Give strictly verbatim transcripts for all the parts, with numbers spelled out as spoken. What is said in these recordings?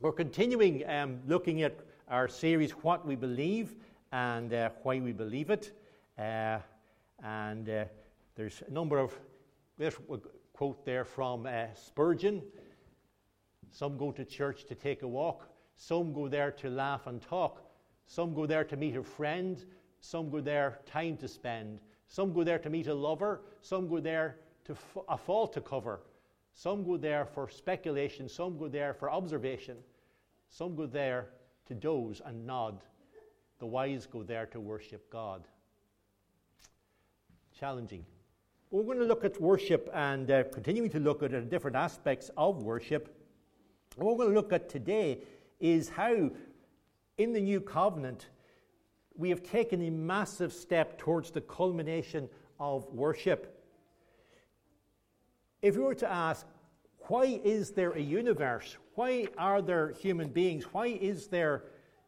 We're continuing um, looking at our series, What We Believe and uh, Why We Believe It. Uh, and uh, there's a number of, there's a quote there from uh, Spurgeon. Some go to church to take a walk. Some go there to laugh and talk. Some go there to meet a friend. Some go there time to spend. Some go there to meet a lover. Some go there to f- a fault to cover. Some go there for speculation. Some go there for observation. Some go there to doze and nod. The wise go there to worship God. Challenging. We're going to look at worship and uh, continuing to look at different aspects of worship. What we're going to look at today is how, in the new covenant, we have taken a massive step towards the culmination of worship. If we were to ask, why is there a universe? Why are there human beings? Why is there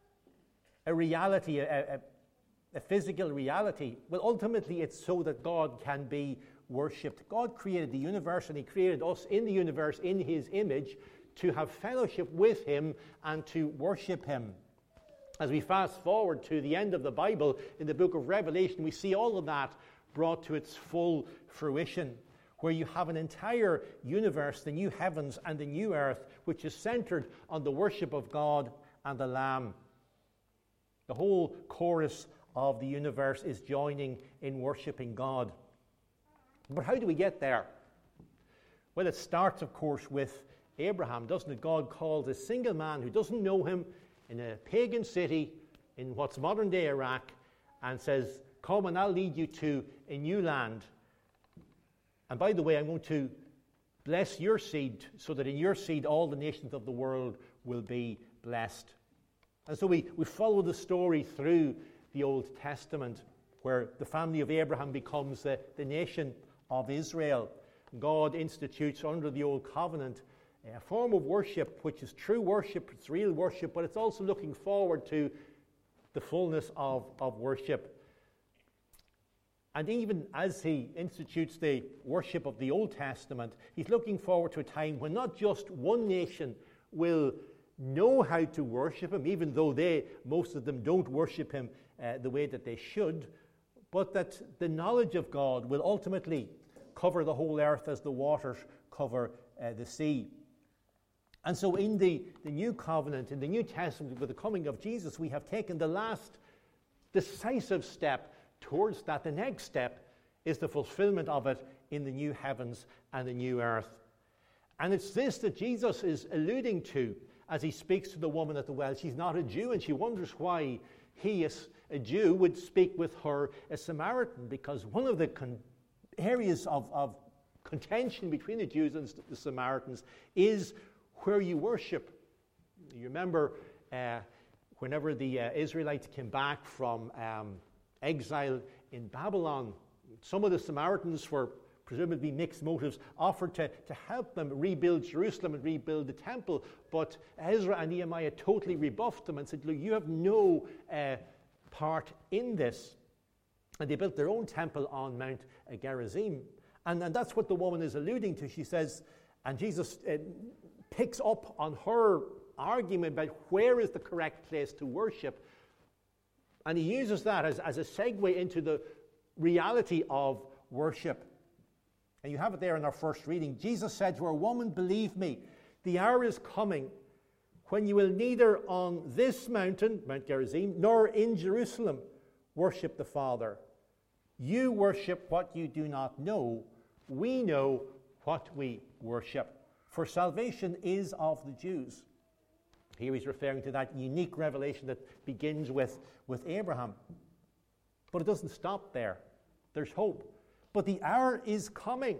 a reality, a, a, a physical reality? Well, ultimately, it's so that God can be worshipped. God created the universe, and He created us in the universe in His image to have fellowship with Him and to worship Him. As we fast forward to the end of the Bible, in the book of Revelation, we see all of that brought to its full fruition, where you have an entire universe, the new heavens and the new earth, which is centered on the worship of God and the Lamb. The whole chorus of the universe is joining in worshiping God. But how do we get there? Well, it starts, of course, with Abraham, doesn't it? God calls a single man who doesn't know him in a pagan city in what's modern-day Iraq and says, come and I'll lead you to a new land. And by the way, I'm going to bless your seed so that in your seed all the nations of the world will be blessed. And so we, we follow the story through the Old Testament, where the family of Abraham becomes the, the nation of Israel. God institutes under the Old Covenant a form of worship which is true worship, it's real worship, but it's also looking forward to the fullness of, of worship. And even as He institutes the worship of the Old Testament, He's looking forward to a time when not just one nation will know how to worship Him, even though they, most of them don't worship Him uh, the way that they should, but that the knowledge of God will ultimately cover the whole earth as the waters cover uh, the sea. And so in the, the New Covenant, in the New Testament, with the coming of Jesus, we have taken the last decisive step towards that. The next step is the fulfillment of it in the new heavens and the new earth. And it's this that Jesus is alluding to as He speaks to the woman at the well. She's not a Jew, and she wonders why He, as a Jew, would speak with her, a Samaritan, because one of the con- areas of, of contention between the Jews and the Samaritans is where you worship. You remember uh, whenever the uh, Israelites came back from um, exile in Babylon, some of the Samaritans, for presumably mixed motives, offered to, to help them rebuild Jerusalem and rebuild the temple. But Ezra and Nehemiah totally rebuffed them and said, look, you have no uh, part in this. And they built their own temple on Mount Gerizim. And, and that's what the woman is alluding to. She says, and Jesus uh, picks up on her argument about where is the correct place to worship. And he uses that as, as a segue into the reality of worship. And you have it there in our first reading. Jesus said to her, woman, believe me, the hour is coming when you will neither on this mountain, Mount Gerizim, nor in Jerusalem worship the Father. You worship what you do not know. We know what we worship. For salvation is of the Jews. Here he's referring to that unique revelation that begins with, with Abraham. But it doesn't stop there. There's hope. But the hour is coming.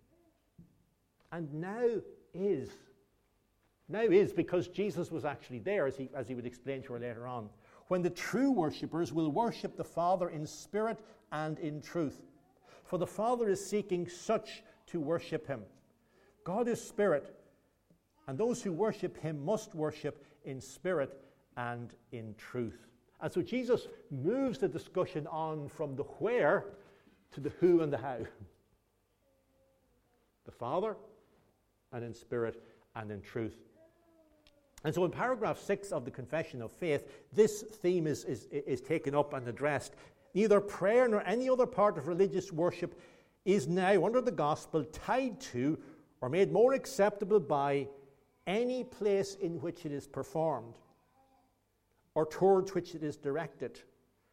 And now is. Now is because Jesus was actually there, as he, as he would explain to her later on, when the true worshippers will worship the Father in spirit and in truth. For the Father is seeking such to worship Him. God is spirit, and those who worship Him must worship in spirit and in truth. And so Jesus moves the discussion on from the where to the who and the how. The Father, and in spirit and in truth. And so in paragraph six of the Confession of Faith, this theme is, is, is taken up and addressed. Neither prayer nor any other part of religious worship is now, under the gospel, tied to or made more acceptable by any place in which it is performed or towards which it is directed.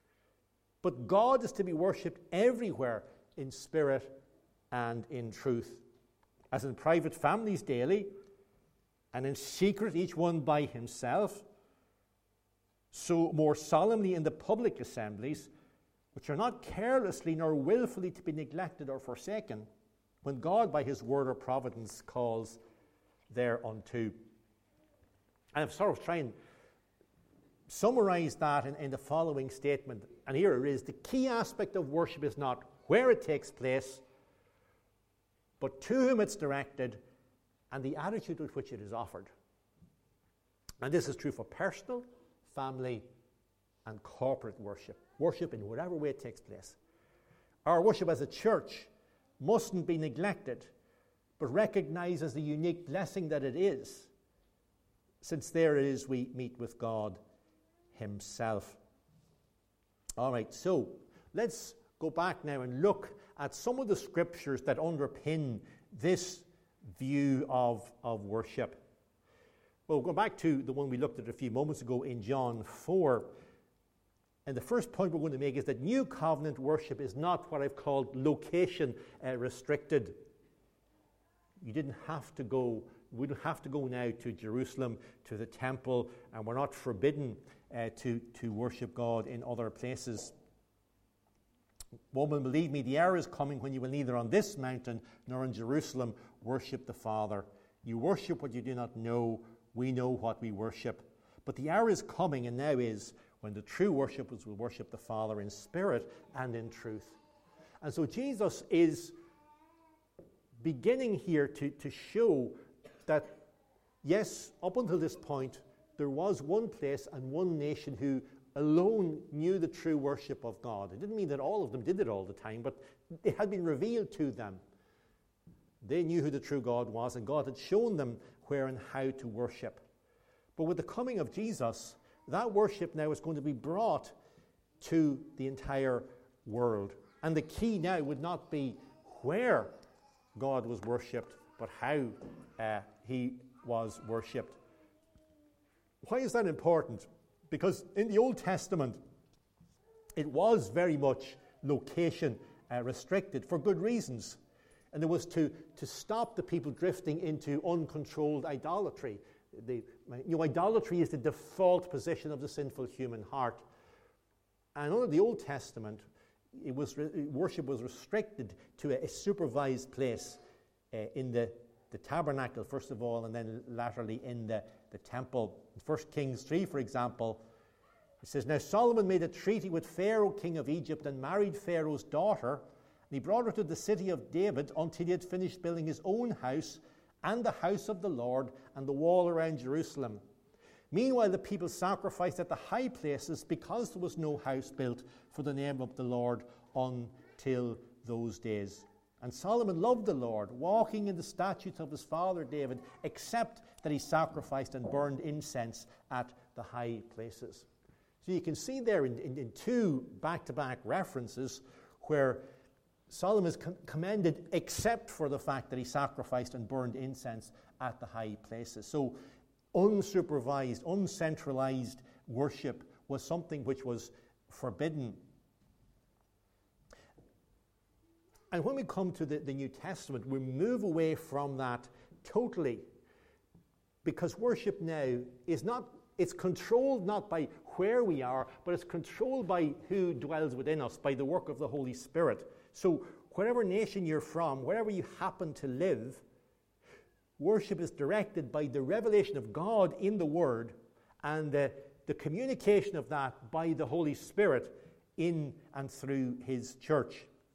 But God is to be worshipped everywhere in spirit and in truth, as in private families daily, and in secret each one by himself, so more solemnly in the public assemblies, which are not carelessly nor willfully to be neglected or forsaken, when God by his word or providence calls thereunto. And I've sort of tried and summarize that in, in the following statement, and here it is: the key aspect of worship is not where it takes place, but to whom it's directed and the attitude with which it is offered. And this is true for personal, family, and corporate worship. Worship in whatever way it takes place. Our worship as a church mustn't be neglected, but recognized as the unique blessing that it is, since there it is we meet with God himself. All right, so let's go back now and look at some of the scriptures that underpin this view of, of worship. Well, go back to the one we looked at a few moments ago in John four. And the first point we're going to make is that New Covenant worship is not what I've called location uh, restricted. You didn't have to go, we don't have to go now to Jerusalem, to the temple, and we're not forbidden uh, to, to worship God in other places. Woman, believe me, the hour is coming when you will neither on this mountain nor in Jerusalem worship the Father. You worship what you do not know. We know what we worship. But the hour is coming, and now is, when the true worshippers will worship the Father in spirit and in truth. And so Jesus is beginning here to, to show that, yes, up until this point, there was one place and one nation who alone knew the true worship of God. It didn't mean that all of them did it all the time, but it had been revealed to them. They knew who the true God was, and God had shown them where and how to worship. But with the coming of Jesus, that worship now is going to be brought to the entire world. And the key now would not be where God was worshipped, but how uh, he was worshipped. Why is that important? Because in the Old Testament, it was very much location uh, restricted for good reasons. And it was to, to stop the people drifting into uncontrolled idolatry. The, you know, idolatry is the default position of the sinful human heart. And under the Old Testament, it was re- worship was restricted to a, a supervised place uh, in the, the tabernacle, first of all, and then latterly in the, the temple. In First Kings three, for example, it says, Now Solomon made a treaty with Pharaoh, king of Egypt, and married Pharaoh's daughter. And he brought her to the city of David until he had finished building his own house and the house of the Lord and the wall around Jerusalem. Meanwhile, the people sacrificed at the high places because there was no house built for the name of the Lord until those days. And Solomon loved the Lord, walking in the statutes of his father David, except that he sacrificed and burned incense at the high places. So you can see there in, in, in two back-to-back references where Solomon is com- commended except for the fact that he sacrificed and burned incense at the high places. So unsupervised, uncentralized worship was something which was forbidden. And when we come to the, the New Testament, we move away from that totally, because worship now is not, it's controlled not by where we are, but it's controlled by who dwells within us, by the work of the Holy Spirit. So whatever nation you're from, wherever you happen to live, worship is directed by the revelation of God in the Word and the, the communication of that by the Holy Spirit in and through His church.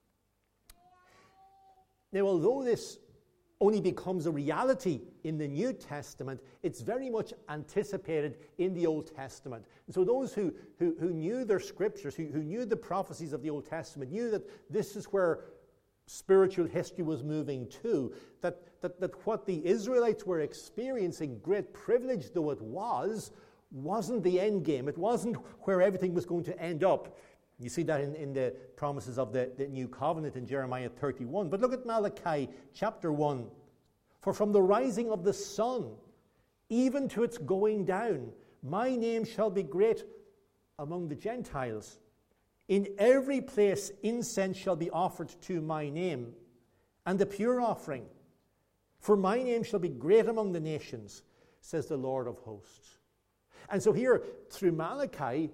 Now, although this only becomes a reality in the New Testament, it's very much anticipated in the Old Testament. And so those who, who, who knew their scriptures, who, who knew the prophecies of the Old Testament, knew that this is where spiritual history was moving to, that that, that what the Israelites were experiencing, great privilege though it was, wasn't the end game. It wasn't where everything was going to end up. You see that in, in the promises of the, the new covenant in Jeremiah thirty-one. But look at Malachi chapter one. For from the rising of the sun, even to its going down, my name shall be great among the Gentiles. In every place incense shall be offered to my name, and the pure offering. For my name shall be great among the nations, says the Lord of hosts. And so here, through Malachi,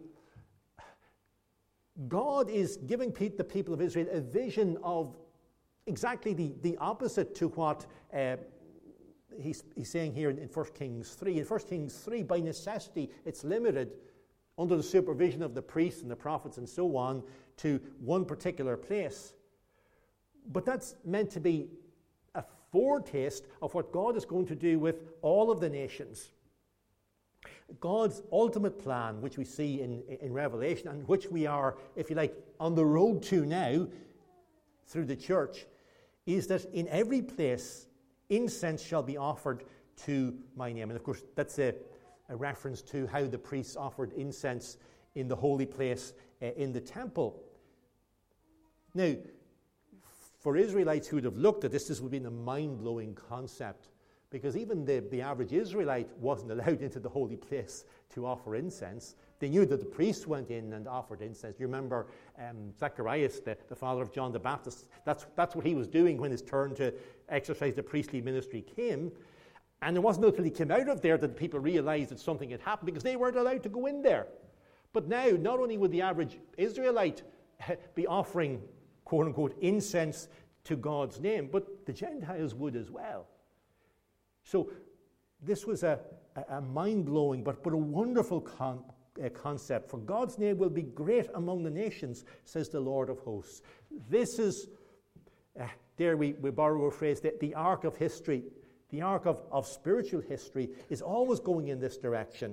God is giving the people of Israel a vision of exactly the, the opposite to what uh, he's, he's saying here in, in First Kings three. In First Kings three, by necessity, it's limited under the supervision of the priests and the prophets and so on to one particular place. But that's meant to be a foretaste of what God is going to do with all of the nations. God's ultimate plan, which we see in, in Revelation, and which we are, if you like, on the road to now through the church, is that in every place incense shall be offered to my name. And of course, that's a, a reference to how the priests offered incense in the holy place uh, in the temple. Now, for Israelites who would have looked at this, this would have been a mind-blowing concept, because even the, the average Israelite wasn't allowed into the holy place to offer incense. They knew that the priests went in and offered incense. You remember um, Zacharias, the, the father of John the Baptist, that's, that's what he was doing when his turn to exercise the priestly ministry came. And it wasn't until he came out of there that people realized that something had happened, because they weren't allowed to go in there. But now, not only would the average Israelite be offering, quote-unquote, incense to God's name, but the Gentiles would as well. So this was a, a, a mind-blowing but, but a wonderful con, uh, concept. For God's name will be great among the nations, says the Lord of hosts. This is, uh, there we, we borrow a phrase, that the arc of history, the arc of, of spiritual history is always going in this direction.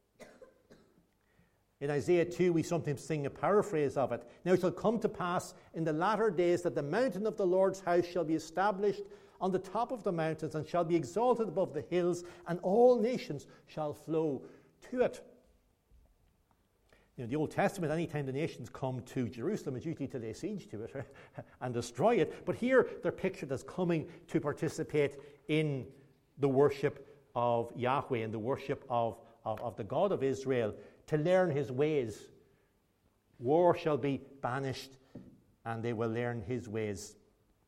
In Isaiah two, we sometimes sing a paraphrase of it. Now it shall come to pass in the latter days that the mountain of the Lord's house shall be established on the top of the mountains, and shall be exalted above the hills, and all nations shall flow to it. You know, the Old Testament, any time the nations come to Jerusalem, it's usually to lay siege to it and destroy it. But here they're pictured as coming to participate in the worship of Yahweh and the worship of, of, of the God of Israel, to learn his ways. War shall be banished, and they will learn his ways.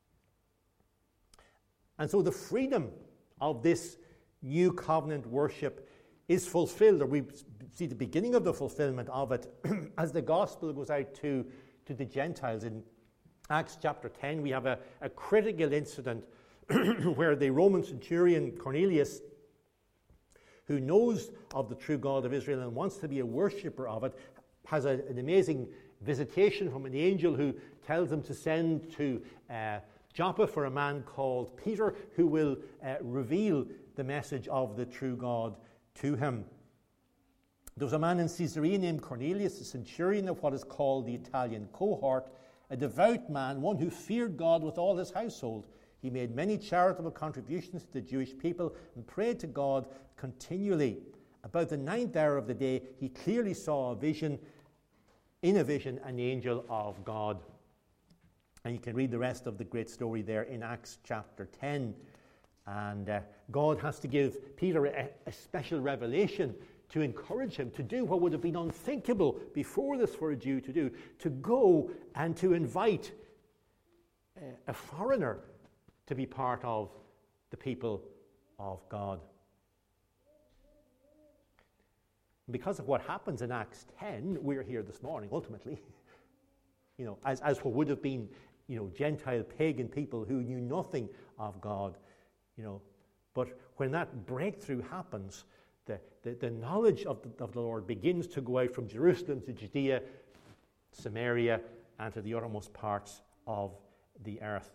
And so the freedom of this new covenant worship is fulfilled, or we see the beginning of the fulfillment of it as the gospel goes out to, to the Gentiles. In Acts chapter ten, we have a, a critical incident where the Roman centurion Cornelius, who knows of the true God of Israel and wants to be a worshipper of it, has a, an amazing visitation from an angel who tells him to send to uh, Joppa for a man called Peter, who will uh, reveal the message of the true God to him. There was a man in Caesarea named Cornelius, a centurion of what is called the Italian cohort, a devout man, one who feared God with all his household. He made many charitable contributions to the Jewish people and prayed to God continually. About the ninth hour of the day, he clearly saw a vision, in a vision, an angel of God. And you can read the rest of the great story there in Acts chapter ten. And uh, God has to give Peter a, a special revelation to encourage him to do what would have been unthinkable before this for a Jew to do, to go and to invite uh, a foreigner to be part of the people of God. Because of what happens in Acts ten, we're here this morning, ultimately. You know, as, as what would have been, you know, Gentile pagan people who knew nothing of God, you know. But when that breakthrough happens, the, the, the knowledge of the, of the Lord begins to go out from Jerusalem to Judea, Samaria, and to the uttermost parts of the earth.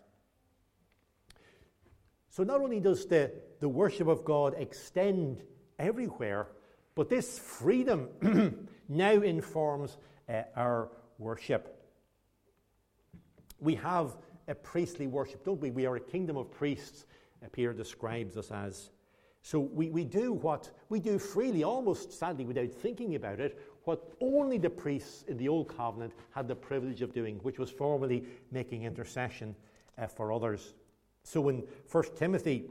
So not only does the, the worship of God extend everywhere, but this freedom now informs uh, our worship. We have a priestly worship, don't we? We are a kingdom of priests uh, Peter describes us as. So we, we do what we do freely, almost sadly without thinking about it, what only the priests in the Old Covenant had the privilege of doing, which was formally making intercession uh, for others. So in First Timothy,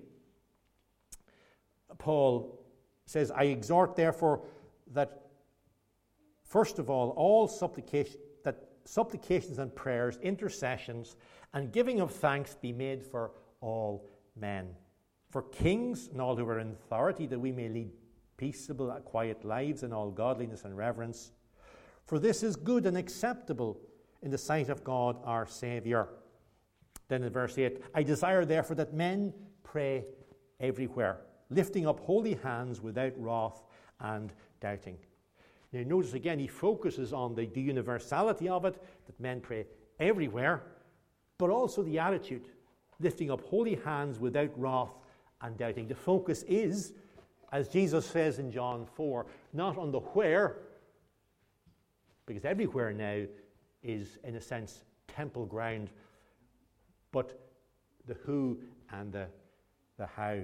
Paul says, I exhort therefore that first of all, all supplication, that supplications and prayers, intercessions, and giving of thanks be made for all men, for kings and all who are in authority, that we may lead peaceable, quiet lives in all godliness and reverence. For this is good and acceptable in the sight of God our Saviour. Then in verse eight, I desire therefore that men pray everywhere, lifting up holy hands without wrath and doubting. Now notice again, he focuses on the, the universality of it, that men pray everywhere, but also the attitude, lifting up holy hands without wrath and doubting. The focus is, as Jesus says in John four, not on the where, because everywhere now is, in a sense, temple ground, but the who and the, the how.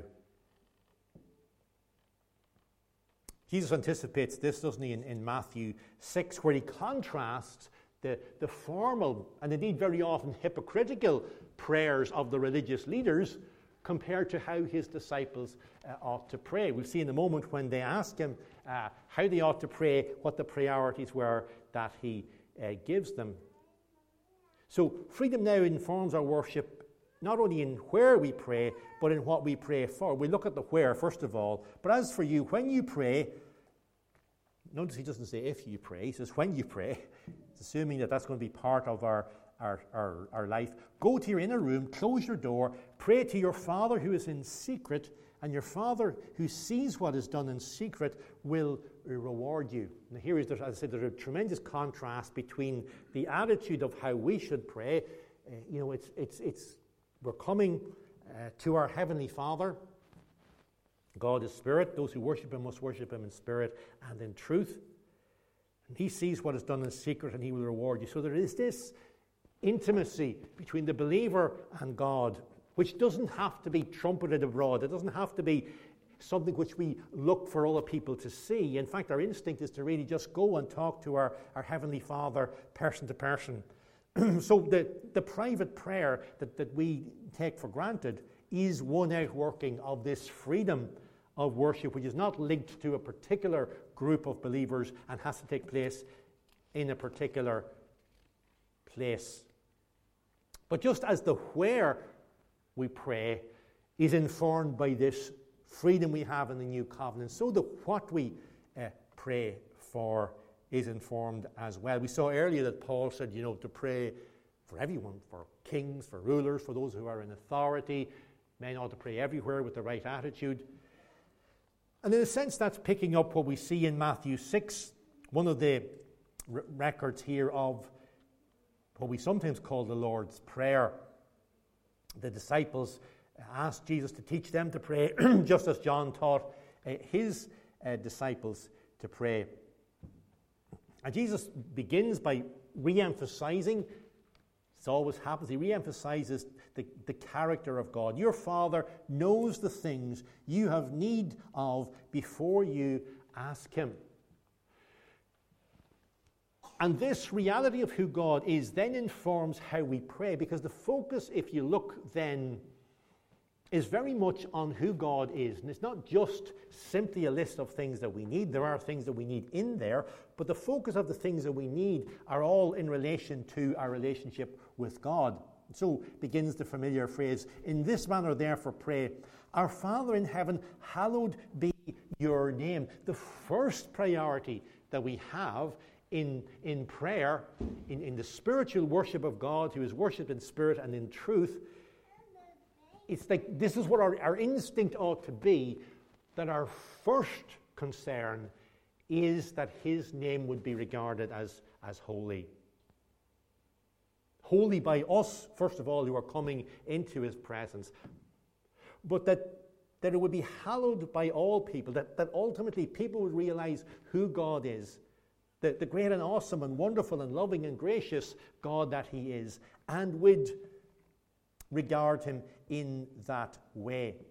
Jesus anticipates this, doesn't he, in, in Matthew six, where he contrasts the, the formal and indeed very often hypocritical prayers of the religious leaders compared to how his disciples uh, ought to pray. We'll see in a moment when they ask him uh, how they ought to pray, what the priorities were that he uh, gives them. So freedom now informs our worship not only in where we pray, but in what we pray for. We look at the where, first of all. But as for you, when you pray, notice he doesn't say if you pray, he says when you pray. It's assuming that that's going to be part of our, our, our, our life. Go to your inner room, close your door, pray to your Father who is in secret, and your Father who sees what is done in secret will reward you. And here is, as I said, there's a tremendous contrast between the attitude of how we should pray. Uh, you know, it's it's it's we're coming uh, to our Heavenly Father. God is spirit. Those who worship him must worship him in spirit and in truth. And he sees what is done in secret, and he will reward you. So there is this intimacy between the believer and God, which doesn't have to be trumpeted abroad. It doesn't have to be something which we look for other people to see. In fact, our instinct is to really just go and talk to our, our Heavenly Father person to person. So the, the private prayer that, that we take for granted is one outworking of this freedom of worship, which is not linked to a particular group of believers and has to take place in a particular place. But just as the where we pray is informed by this freedom we have in the new covenant, so the what we uh, pray for is informed as well. We saw earlier that Paul said, you know, to pray for everyone, for kings, for rulers, for those who are in authority. Men ought to pray everywhere with the right attitude. And in a sense, that's picking up what we see in Matthew six, one of the r- records here of what we sometimes call the Lord's Prayer. The disciples asked Jesus to teach them to pray, just as John taught uh, his uh, disciples to pray. And Jesus begins by re-emphasizing, this always happens, he re-emphasizes the, the character of God. Your Father knows the things you have need of before you ask him. And this reality of who God is then informs how we pray, because the focus, if you look then, is very much on who God is. And it's not just simply a list of things that we need. There are things that we need in there, but the focus of the things that we need are all in relation to our relationship with God. And so begins the familiar phrase, in this manner therefore pray, our Father in heaven, hallowed be your name. The first priority that we have in, in prayer, in, in the spiritual worship of God, who is worshipped in spirit and in truth, it's like this is what our, our instinct ought to be, that our first concern is that his name would be regarded as, as holy. Holy by us, first of all, who are coming into his presence. But that, that it would be hallowed by all people, that, that ultimately people would realize who God is, the, the great and awesome and wonderful and loving and gracious God that he is, and would regard him in that way.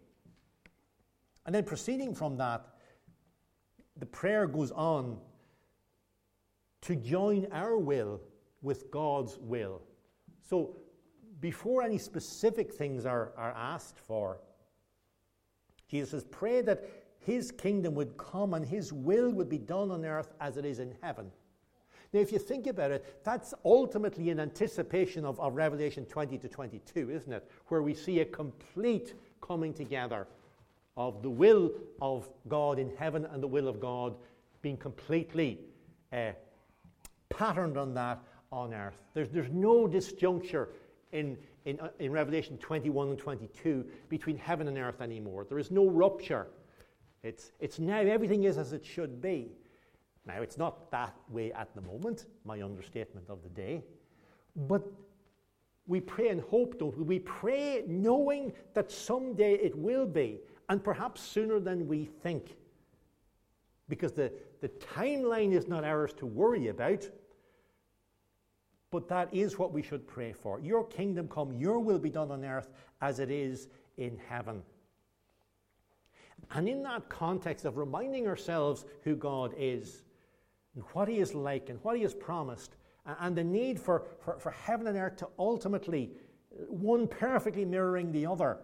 And then proceeding from that, the prayer goes on to join our will with God's will. So before any specific things are, are asked for, Jesus says, pray that his kingdom would come and his will would be done on earth as it is in heaven. Now, if you think about it, that's ultimately an anticipation of, of Revelation twenty to twenty-two, isn't it? Where we see a complete coming together of the will of God in heaven and the will of God being completely uh, patterned on that on earth. There's, there's no disjuncture in, in, uh, in Revelation twenty-one and twenty-two between heaven and earth anymore. There is no rupture. It's, it's now everything is as it should be. Now, it's not that way at the moment, my understatement of the day. But we pray and hope, don't we? We pray knowing that someday it will be, and perhaps sooner than we think. Because the, the timeline is not ours to worry about, but that is what we should pray for. Your kingdom come, your will be done on earth as it is in heaven. And in that context of reminding ourselves who God is, and what he is like, and what he has promised, and the need for, for, for heaven and earth to ultimately, one perfectly mirroring the other,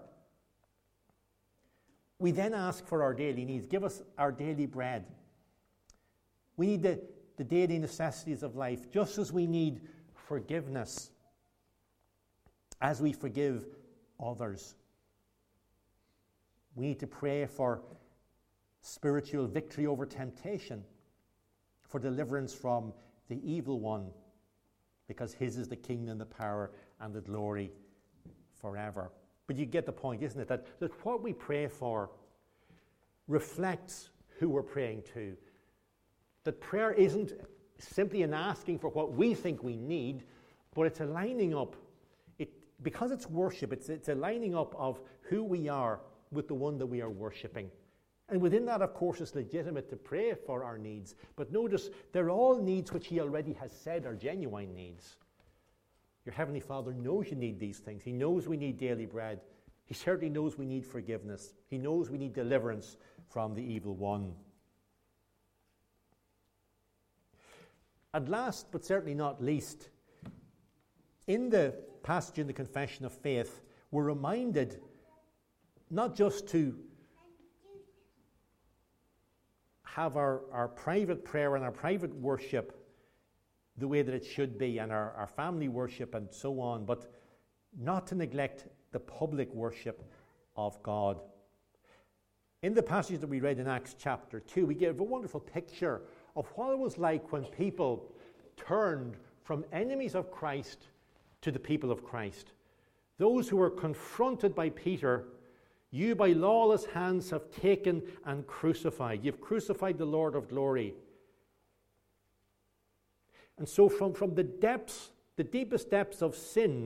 we then ask for our daily needs. Give us our daily bread. We need the, the daily necessities of life, just as we need forgiveness, as we forgive others. We need to pray for spiritual victory over temptation, for deliverance from the evil one, because his is the kingdom, the power, and the glory forever. But you get the point, isn't it? That, that what we pray for reflects who we're praying to. That prayer isn't simply an asking for what we think we need, but it's a lining up. It, because it's worship, it's, it's a lining up of who we are with the one that we are worshipping. And within that, of course, it's legitimate to pray for our needs. But notice, they're all needs which he already has said are genuine needs. Your Heavenly Father knows you need these things. He knows we need daily bread. He certainly knows we need forgiveness. He knows we need deliverance from the evil one. And last, but certainly not least, in the passage in the Confession of Faith, we're reminded not just to have our, our private prayer and our private worship the way that it should be, and our, our family worship and so on, but not to neglect the public worship of God. In the passage that we read in Acts chapter two, we give a wonderful picture of what it was like when people turned from enemies of Christ to the people of Christ. Those who were confronted by Peter, you by lawless hands have taken and crucified. You've crucified the Lord of glory. And so from, from the depths, the deepest depths of sin,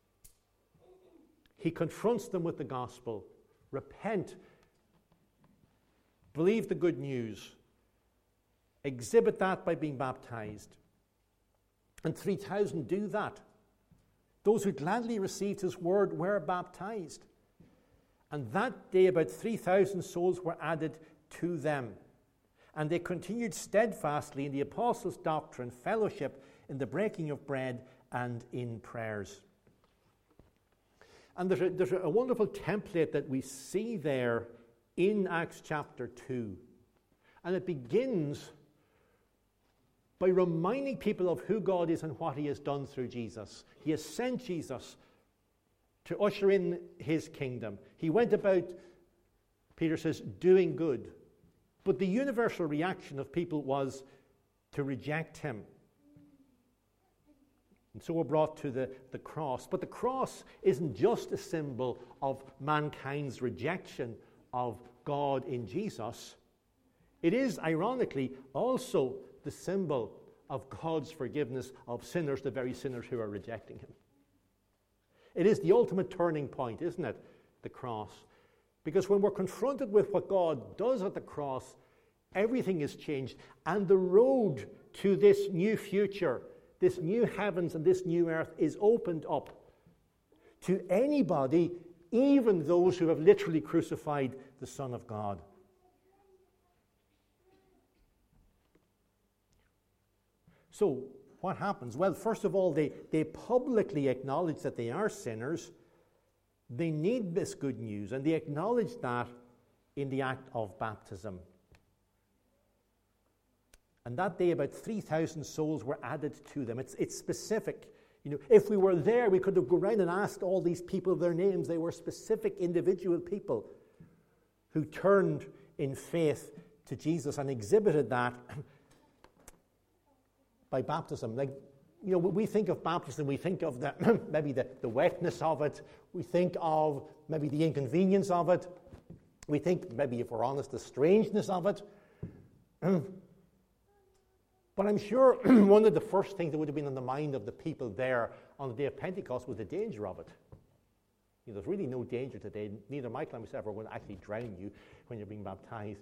he confronts them with the gospel. Repent. Believe the good news. Exhibit that by being baptized. And three thousand do that. Those who gladly received his word were baptized. And that day about three thousand souls were added to them. And they continued steadfastly in the apostles' doctrine, fellowship, in the breaking of bread, and in prayers. And there's a, there's a wonderful template that we see there in Acts chapter two. And it begins by reminding people of who God is and what he has done through Jesus. He has sent Jesus to usher in his kingdom. He went about, Peter says, doing good. But the universal reaction of people was to reject him. And so we're brought to the, the cross. But the cross isn't just a symbol of mankind's rejection of God in Jesus. It is, ironically, also the symbol of God's forgiveness of sinners, the very sinners who are rejecting him. It is the ultimate turning point, isn't it? The cross. Because when we're confronted with what God does at the cross, everything is changed. And the road to this new future, this new heavens and this new earth is opened up to anybody, even those who have literally crucified the Son of God. So, what happens? Well, first of all, they, they publicly acknowledge that they are sinners. They need this good news, and they acknowledge that in the act of baptism. And that day, about three thousand souls were added to them. It's, it's specific. You know, if we were there, we could have gone around and asked all these people their names. They were specific individual people who turned in faith to Jesus and exhibited that by baptism. Like, you know, we think of baptism, we think of the maybe the, the wetness of it. We think of maybe the inconvenience of it. We think, maybe if we're honest, the strangeness of it. But I'm sure one of the first things that would have been on the mind of the people there on the day of Pentecost was the danger of it. You know, there's really no danger today. Neither Michael and myself are going to actually drown you when you're being baptized.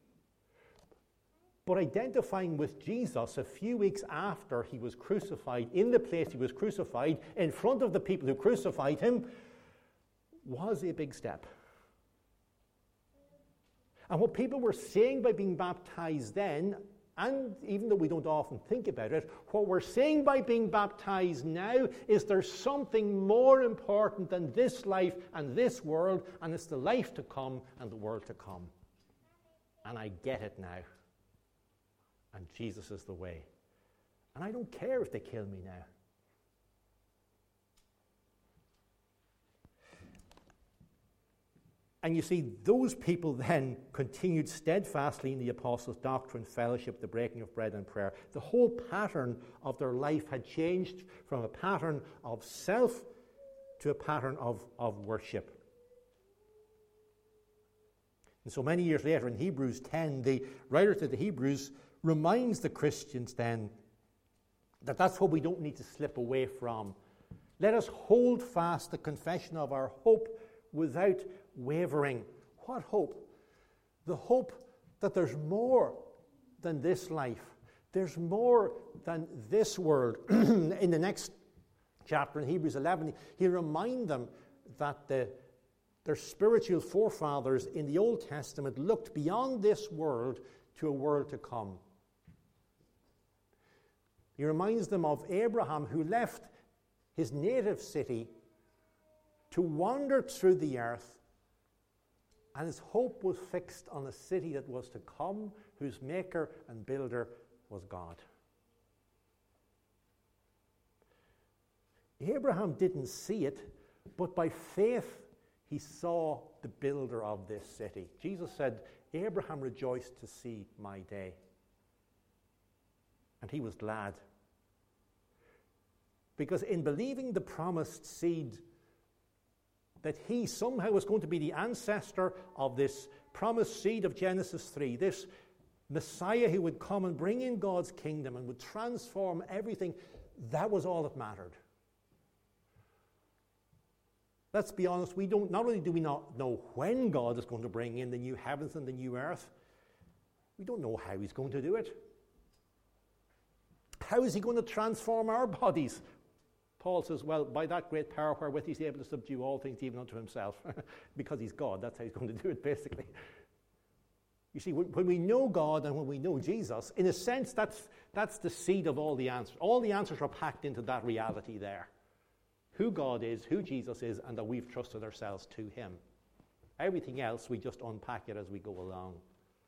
But identifying with Jesus a few weeks after he was crucified, in the place he was crucified, in front of the people who crucified him, was a big step. And what people were saying by being baptized then, and even though we don't often think about it, what we're saying by being baptized now is there's something more important than this life and this world, and it's the life to come and the world to come. And I get it now. And Jesus is the way. And I don't care if they kill me now. And you see, those people then continued steadfastly in the apostles' doctrine, fellowship, the breaking of bread, and prayer. The whole pattern of their life had changed from a pattern of self to a pattern of, of worship. And so many years later, in Hebrews ten, the writer to the Hebrews reminds the Christians then that that's what we don't need to slip away from. Let us hold fast the confession of our hope without wavering. What hope? The hope that there's more than this life. There's more than this world. In the next chapter, in Hebrews eleven, he reminds them that the, their spiritual forefathers in the Old Testament looked beyond this world to a world to come. He reminds them of Abraham, who left his native city to wander through the earth, and his hope was fixed on a city that was to come, whose maker and builder was God. Abraham didn't see it, but by faith he saw the builder of this city. Jesus said, Abraham rejoiced to see my day. And he was glad. Because in believing the promised seed, that he somehow was going to be the ancestor of this promised seed of Genesis three, this Messiah who would come and bring in God's kingdom and would transform everything, that was all that mattered. Let's be honest, we don't, not only do we not know when God is going to bring in the new heavens and the new earth, we don't know how he's going to do it. How is he going to transform our bodies? Paul says, well, by that great power wherewith he's able to subdue all things even unto himself. Because he's God, that's how he's going to do it, basically. You see, when we know God and when we know Jesus, in a sense, that's, that's the seed of all the answers. All the answers are packed into that reality there. Who God is, who Jesus is, and that we've trusted ourselves to him. Everything else, we just unpack it as we go along.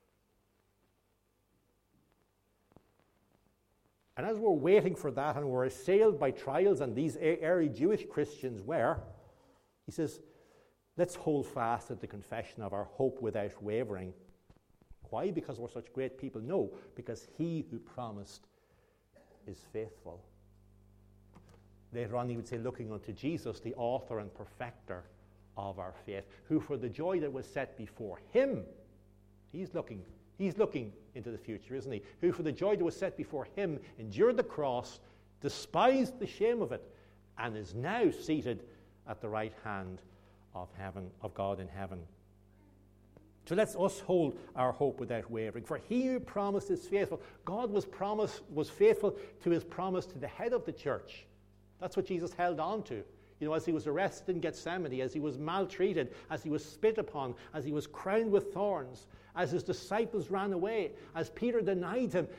And as we're waiting for that and we're assailed by trials, and these early Jewish Christians were, he says, let's hold fast at the confession of our hope without wavering. Why? Because we're such great people? No, because he who promised is faithful. Later on he would say, looking unto Jesus, the author and perfecter of our faith, who for the joy that was set before him, he's looking He's looking into the future, isn't he? Who for the joy that was set before him endured the cross, despised the shame of it, and is now seated at the right hand of heaven, of God in heaven. So let's us hold our hope without wavering. For he who promised is faithful. God was promise, was faithful to his promise to the head of the church. That's what Jesus held on to. You know, as he was arrested in Gethsemane, as he was maltreated, as he was spit upon, as he was crowned with thorns, as his disciples ran away, as Peter denied him.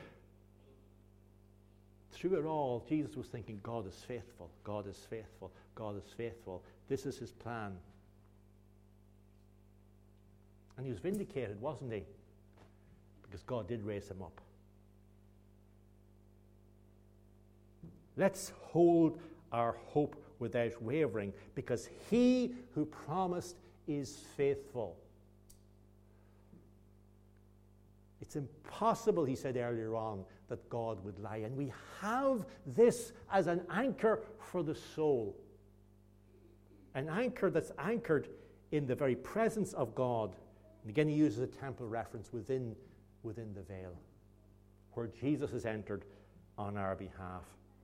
Through it all, Jesus was thinking, God is faithful, God is faithful, God is faithful. This is his plan. And he was vindicated, wasn't he? Because God did raise him up. Let's hold our hope without wavering, because he who promised is faithful. It's impossible, he said earlier on, that God would lie. And we have this as an anchor for the soul. An anchor that's anchored in the very presence of God. And again, he uses a temple reference within, within the veil, where Jesus has entered on our behalf.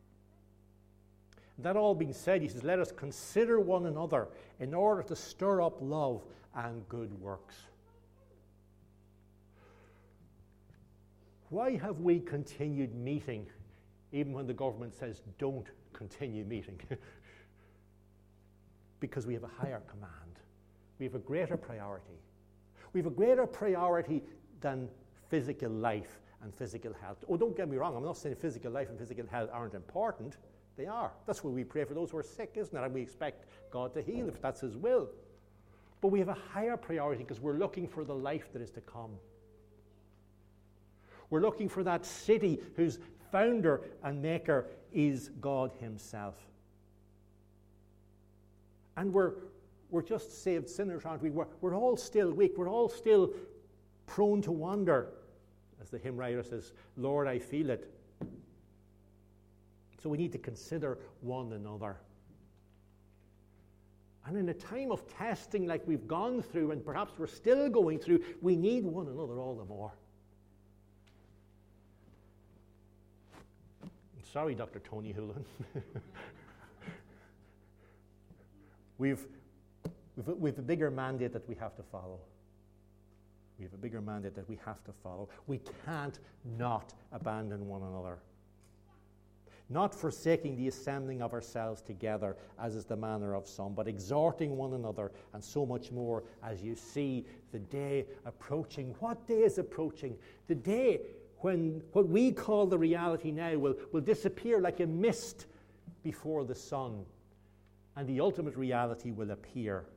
That all being said, he says, let us consider one another in order to stir up love and good works. Why have we continued meeting even when the government says don't continue meeting? Because we have a higher command. We have a greater priority. We have a greater priority than physical life and physical health. Oh, don't get me wrong. I'm not saying physical life and physical health aren't important. They are. That's why we pray for those who are sick, isn't it? And we expect God to heal if that's his will. But we have a higher priority because we're looking for the life that is to come. We're looking for that city whose founder and maker is God himself. And we're, we're just saved sinners, aren't we? We're, we're all still weak. We're all still prone to wander. As the hymn writer says, Lord, I feel it. So we need to consider one another. And in a time of testing like we've gone through, and perhaps we're still going through, we need one another all the more. I'm sorry, Doctor Tony Houlihan. we've, we've, we've a bigger mandate that we have to follow. We have a bigger mandate that we have to follow. We can't not abandon one another. Not forsaking the assembling of ourselves together, as is the manner of some, but exhorting one another, and so much more as you see the day approaching. What day is approaching? The day when what we call the reality now will, will disappear like a mist before the sun, and the ultimate reality will appear.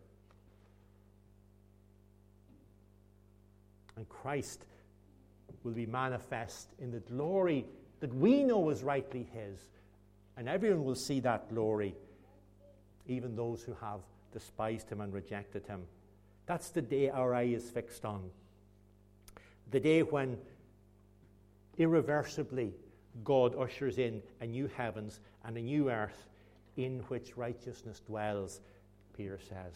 And Christ will be manifest in the glory that we know is rightly his. And everyone will see that glory, even those who have despised him and rejected him. That's the day our eye is fixed on. The day when irreversibly God ushers in a new heavens and a new earth in which righteousness dwells, Peter says.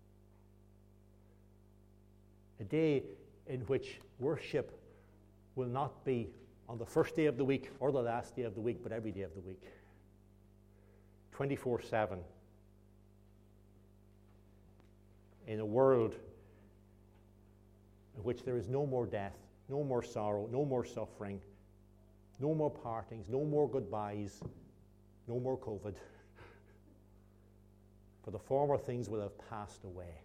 A day in which worship will not be on the first day of the week or the last day of the week, but every day of the week. twenty-four seven. In a world in which there is no more death, no more sorrow, no more suffering, no more partings, no more goodbyes, no more COVID. For the former things will have passed away.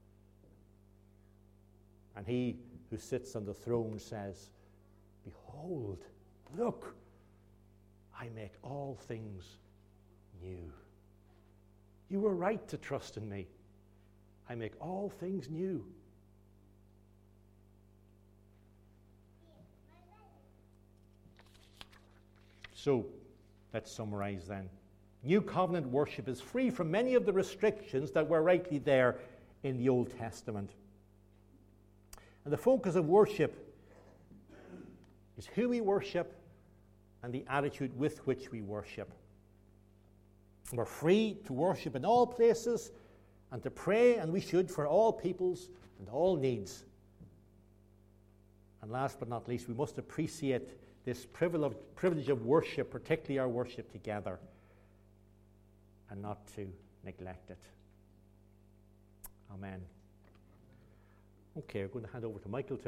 And he who sits on the throne says, Behold, look, I make all things new. You were right to trust in me. I make all things new. So, let's summarize then. New covenant worship is free from many of the restrictions that were rightly there in the Old Testament. And the focus of worship is who we worship and the attitude with which we worship. We're free to worship in all places and to pray, and we should, for all peoples and all needs. And last but not least, we must appreciate this privilege, privilege of worship, particularly our worship together, and not to neglect it. Amen. Okay, we're going to hand over to Michael to